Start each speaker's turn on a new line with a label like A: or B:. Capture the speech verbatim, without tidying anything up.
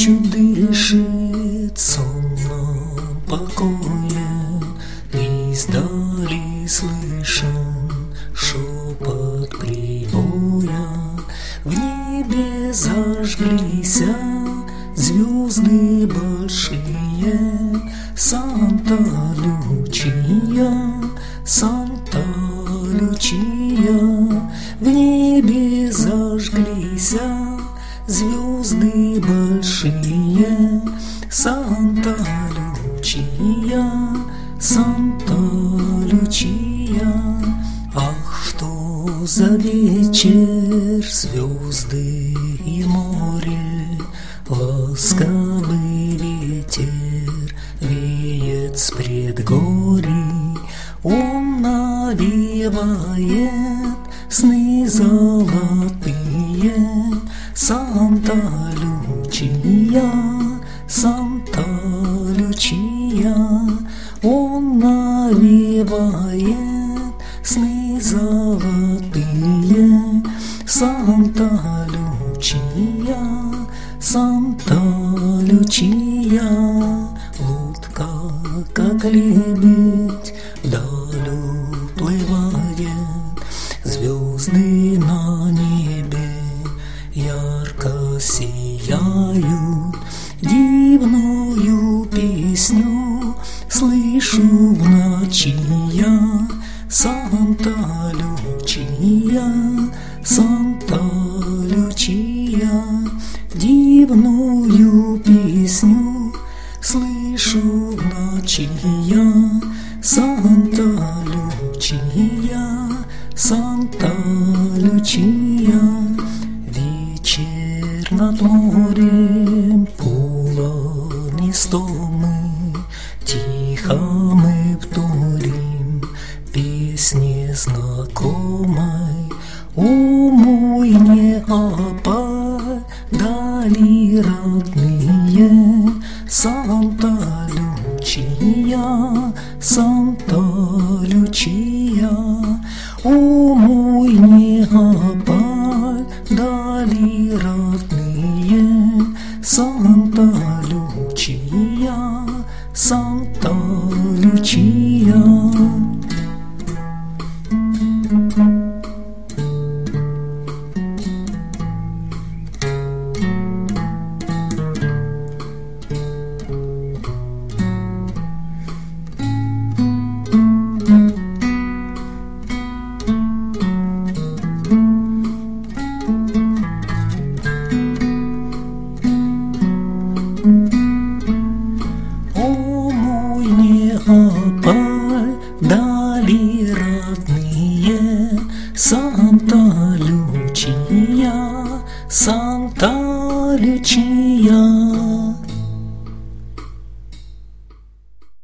A: чуть дышит сонным покоем, издали слышен шепот прибоя. В небе зажглись звезды большие, Санта-Лючия, Санта-Лючия. В небе зажглись звезды большие, Санта-Лючия, Санта-Лючия. Ах, что за вечер, звезды и море, ласковый ветер веет с предгорий. Он навевает сны золотые, Санта-Лючия, Санта-Лючия. Он навевает сны золотые, Санта-Лючия, Санта-Лючия. Лодка, как лебедь, вдаль уплывает, звезды на небе ярко сияют. Дивную песню слышу в ночи я, Санта-Лючия, Санта-Лючия. Дивную песню слышу в ночи я, Санта-Лючия, Санта-Лючия. Вечер над морем полонистомый, тихо мы вторим песне знакомой. Умой не опадали родные, Санта-Лючия, Санта-Лючия. Умой не опадали родные, Санта-Лючия, Санта-Лючия. Умой не опадали родные, Санта-Лючия, Санта-Лючия.